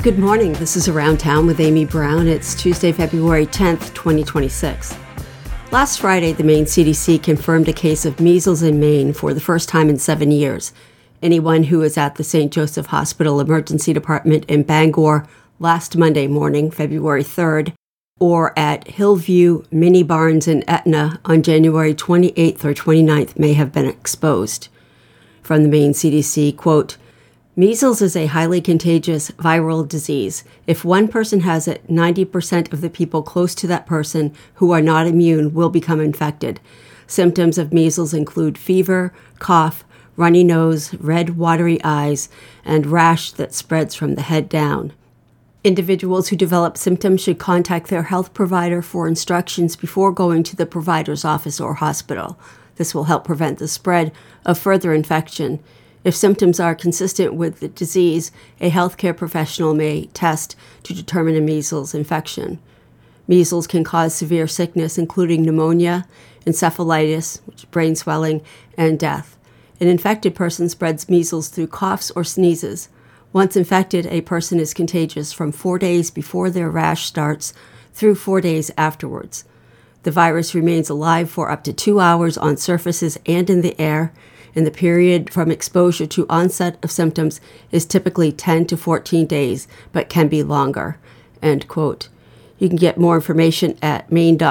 Good morning. This is Around Town with Amy Brown. It's Tuesday, February 10th, 2026. Last Friday, the Maine CDC confirmed a case of measles in Maine for the first time in 7 years. Anyone who was at the St. Joseph Hospital Emergency Department in Bangor last Monday morning, February 3rd, or at Hillview Mini Barns in Etna on January 28th or 29th may have been exposed. From the Maine CDC, quote, "Measles is a highly contagious viral disease. If one person has it, 90% of the people close to that person who are not immune will become infected. Symptoms of measles include fever, cough, runny nose, red watery eyes, and rash that spreads from the head down. Individuals who develop symptoms should contact their health provider for instructions before going to the provider's office or hospital. This will help prevent the spread of further infection. If symptoms are consistent with the disease, a healthcare professional may test to determine a measles infection. Measles can cause severe sickness, including pneumonia, encephalitis, which is brain swelling, and death. An infected person spreads measles through coughs or sneezes. Once infected, a person is contagious from 4 days before their rash starts through 4 days afterwards. The virus remains alive for up to 2 hours on surfaces and in the air, and the period from exposure to onset of symptoms is typically 10 to 14 days, but can be longer." End quote. You can get more information at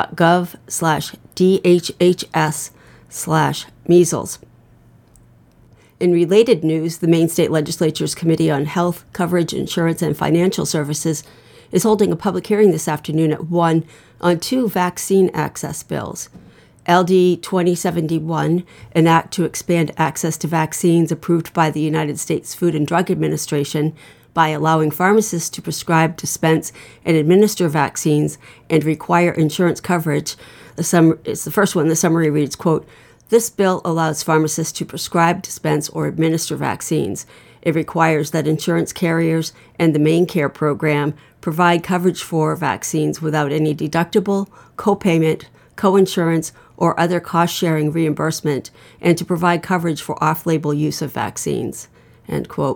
maine.gov/DHHS/measles. In related news, the Maine State Legislature's Committee on Health, Coverage, Insurance, and Financial Services is holding a public hearing this afternoon at 1 on 2 vaccine access bills. LD 2071, an act to expand access to vaccines approved by the United States Food and Drug Administration by allowing pharmacists to prescribe, dispense, and administer vaccines and require insurance coverage. It's the first one. The summary reads, quote, "This bill allows pharmacists to prescribe, dispense, or administer vaccines. It requires that insurance carriers and the Maine Care program provide coverage for vaccines without any deductible, copayment, coinsurance, or other cost-sharing reimbursement, and to provide coverage for off-label use of vaccines." End quote.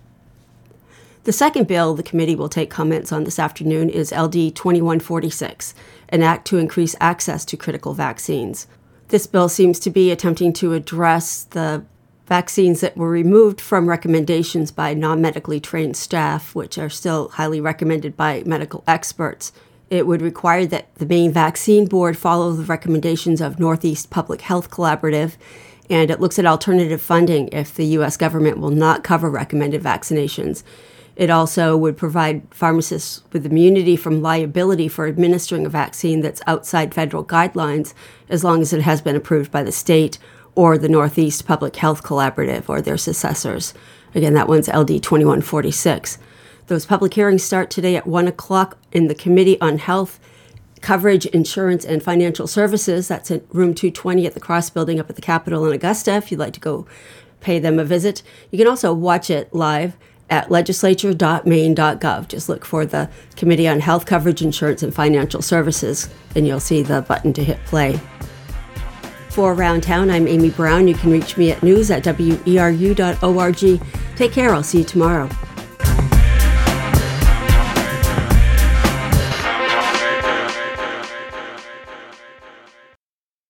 The second bill the committee will take comments on this afternoon is LD 2146, an act to increase access to critical vaccines. This bill seems to be attempting to address the vaccines that were removed from recommendations by non-medically trained staff, which are still highly recommended by medical experts. It would require that the Maine Vaccine Board follow the recommendations of Northeast Public Health Collaborative, and it looks at alternative funding if the U.S. government will not cover recommended vaccinations. It also would provide pharmacists with immunity from liability for administering a vaccine that's outside federal guidelines, as long as it has been approved by the state or the Northeast Public Health Collaborative or their successors. Again, that one's LD 2146. Those public hearings start today at 1 o'clock in the Committee on Health, Coverage, Insurance, and Financial Services. That's at room 220 at the Cross Building up at the Capitol in Augusta if you'd like to go pay them a visit. You can also watch it live at legislature.maine.gov. Just look for the Committee on Health, Coverage, Insurance, and Financial Services, and you'll see the button to hit play. For Around Town, I'm Amy Brown. You can reach me at news@weru.org. Take care. I'll see you tomorrow.